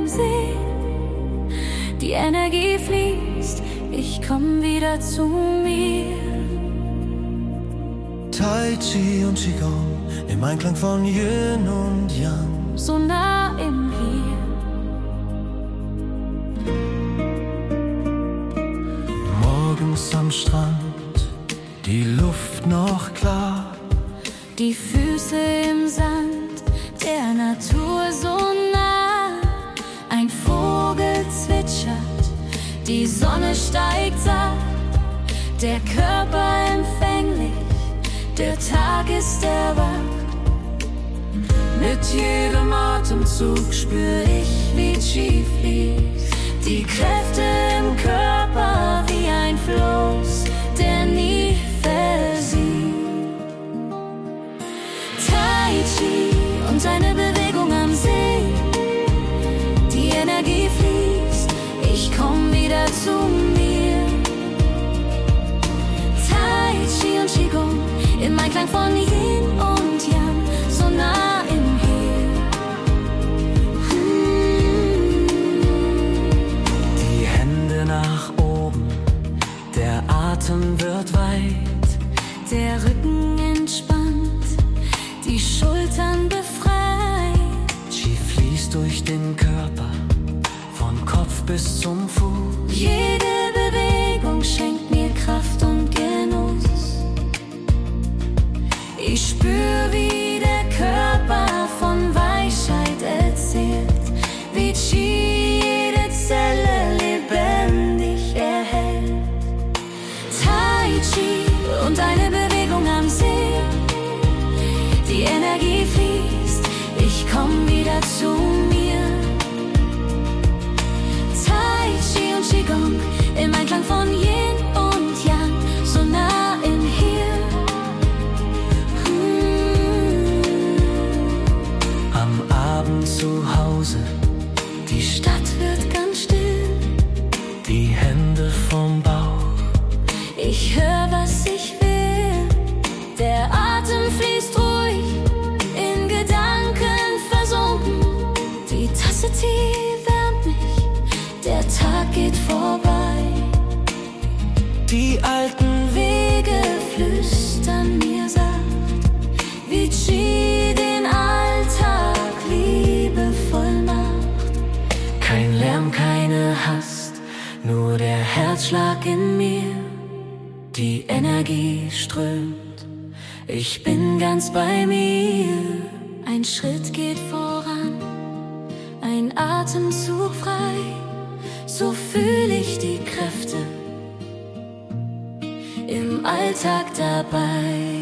See. Die Energie fließt, ich komm wieder zu mir. Tai Chi und Qigong im Einklang von Yin und Yang, so nah im Hier. Morgens am Strand, die Luft noch klar, die Füße im Sand, der Natur so nah. Ein Vogel zwitschert, die Sonne steigt satt, der Körper empfänglich, der Tag ist erwacht. Mit jedem Atemzug spür ich, wie Qi fließt, die Kräfte im Körper wie ein Fluss, der nie versiegt. Tai Chi und eine Bewegung am See, die Energie fließt, ich komm wieder zu mir. Tai Chi und Qigong im Einklang von Yin und Yang, so nah im Hier. Die Hände nach oben, der Atem wird weit, Der Rücken entspannt, die Schultern befreit. Qi fließt durch den Körper, von Kopf bis zum Fuß. Jede Bewegung schenkt mir Kraft und Genuss. Ich spür, wie der Körper von Weisheit erzählt, wie Qi jede Zelle lebendig erhält. Tai Chi und eine Bewegung am See, die Energie fließt, ich komm wieder zu mir. Tai Chi und Qigong im Einklang von Yin und Yang, so nah im Hier. Am Abend zu Hause, Die Stadt wird ganz still, die Hände vom Bauch. ich hör, was ich will. Der Atem fließt ruhig, in Gedanken versunken. Die Tasse Tee wärmt mich, der Tag geht vorbei. Die alten Wege flüstern mir sacht, wie Qi den Alltag liebevoll macht. Kein Lärm, keine Hast, nur der Herzschlag in mir. Die Energie strömt, ich bin ganz bei mir. Ein Schritt geht voran, ein Atemzug frei, so fühl ich die Kräfte im Alltag dabei.